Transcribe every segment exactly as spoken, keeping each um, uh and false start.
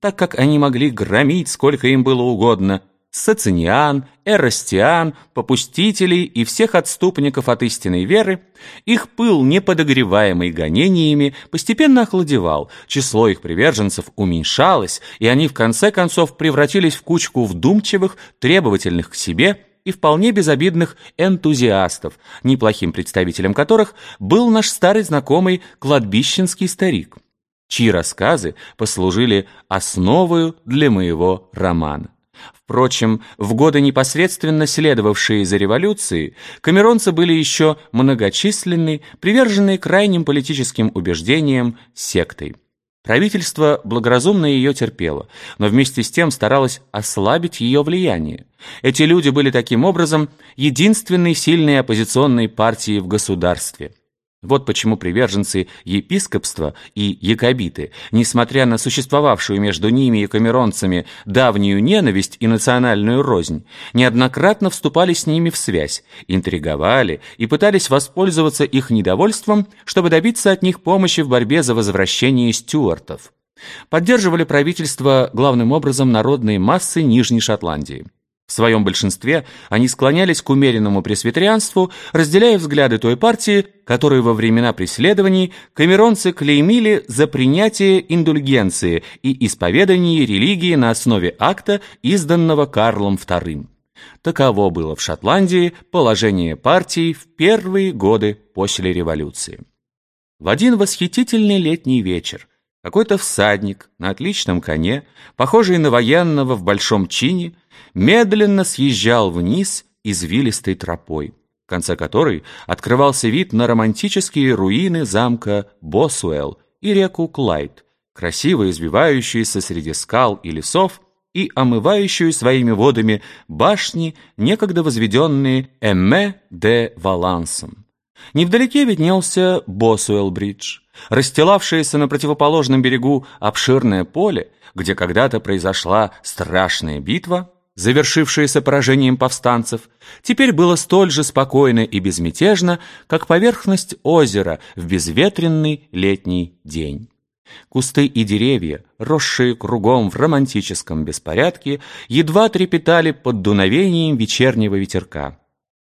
так как они могли громить, сколько им было угодно, Социниан, Эрастиан, попустителей и всех отступников от истинной веры, их пыл, неподогреваемый гонениями, постепенно охладевал, число их приверженцев уменьшалось, и они в конце концов превратились в кучку вдумчивых, требовательных к себе и вполне безобидных энтузиастов, неплохим представителем которых был наш старый знакомый кладбищенский старик, чьи рассказы послужили основою для моего романа. Впрочем, в годы, непосредственно следовавшие за революцией, камеронцы были еще многочисленны, приверженные крайним политическим убеждениям сектой. Правительство благоразумно ее терпело, но вместе с тем старалось ослабить ее влияние. Эти люди были таким образом единственной сильной оппозиционной партией в государстве. Вот почему приверженцы епископства и якобиты, несмотря на существовавшую между ними и камеронцами давнюю ненависть и национальную рознь, неоднократно вступали с ними в связь, интриговали и пытались воспользоваться их недовольством, чтобы добиться от них помощи в борьбе за возвращение стюартов. Поддерживали правительство главным образом народные массы Нижней Шотландии. В своем большинстве они склонялись к умеренному пресвитерианству, разделяя взгляды той партии, которую во времена преследований камеронцы клеймили за принятие индульгенции и исповедание религии на основе акта, изданного Карлом вторым. Таково было в Шотландии положение партии в первые годы после революции. В один восхитительный летний вечер какой-то всадник на отличном коне, похожий на военного в большом чине, медленно съезжал вниз извилистой тропой, в конце которой открывался вид на романтические руины замка Босуэлл и реку Клайд, красиво извивающуюся среди скал и лесов и омывающую своими водами башни, некогда возведенные Эмме де Валансом. Невдалеке виднелся Босуэлл-бридж, расстилавшееся на противоположном берегу обширное поле, где когда-то произошла страшная битва, завершившаяся поражением повстанцев, теперь было столь же спокойно и безмятежно, как поверхность озера в безветренный летний день. Кусты и деревья, росшие кругом в романтическом беспорядке, едва трепетали под дуновением вечернего ветерка.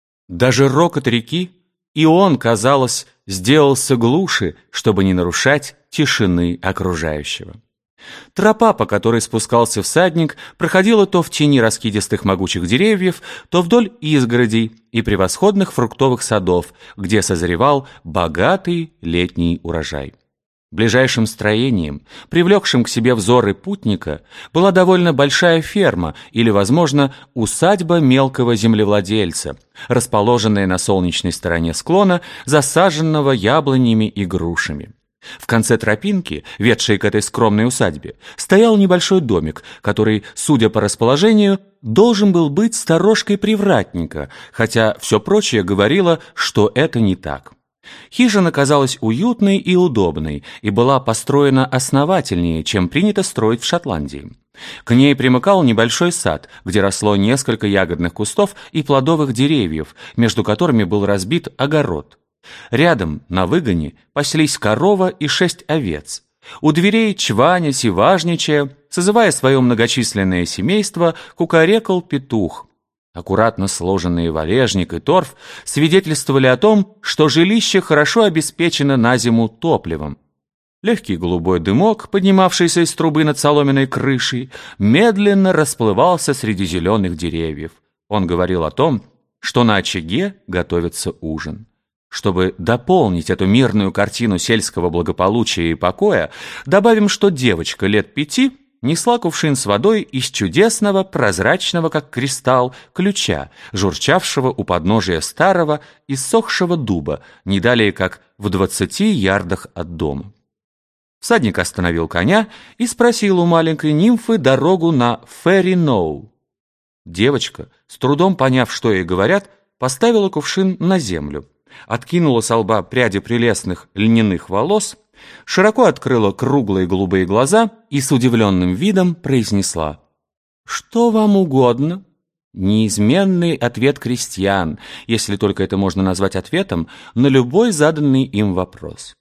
Даже рокот реки, и он, казалось, сделался глуше, чтобы не нарушать тишины окружающего. Тропа, по которой спускался всадник, проходила то в тени раскидистых могучих деревьев, то вдоль изгородей и превосходных фруктовых садов, где созревал богатый летний урожай. Ближайшим строением, привлекшим к себе взоры путника, была довольно большая ферма или, возможно, усадьба мелкого землевладельца, расположенная на солнечной стороне склона, засаженного яблонями и грушами. В конце тропинки, ведшей к этой скромной усадьбе, стоял небольшой домик, который, судя по расположению, должен был быть сторожкой привратника, хотя все прочее говорило, что это не так. Хижина казалась уютной и удобной и была построена основательнее, чем принято строить в Шотландии. К ней примыкал небольшой сад, где росло несколько ягодных кустов и плодовых деревьев, между которыми был разбит огород. Рядом, на выгоне, паслись корова и шесть овец. У дверей, чванясь и важничая, созывая свое многочисленное семейство, кукарекал петух. Аккуратно сложенные валежник и торф свидетельствовали о том, что жилище хорошо обеспечено на зиму топливом. Легкий голубой дымок, поднимавшийся из трубы над соломенной крышей, медленно расплывался среди зеленых деревьев. Он говорил о том, что на очаге готовится ужин. Чтобы дополнить эту мирную картину сельского благополучия и покоя, добавим, что девочка лет пяти несла кувшин с водой из чудесного, прозрачного, как кристалл, ключа, журчавшего у подножия старого, иссохшего дуба, не далее как в двадцати ярдах от дома. Всадник остановил коня и спросил у маленькой нимфы дорогу на Ферри-Ноу. Девочка, с трудом поняв, что ей говорят, поставила кувшин на землю, откинула со лба пряди прелестных льняных волос, широко открыла круглые голубые глаза и с удивленным видом произнесла: «Что вам угодно?» Неизменный ответ крестьян, если только это можно назвать ответом, на любой заданный им вопрос.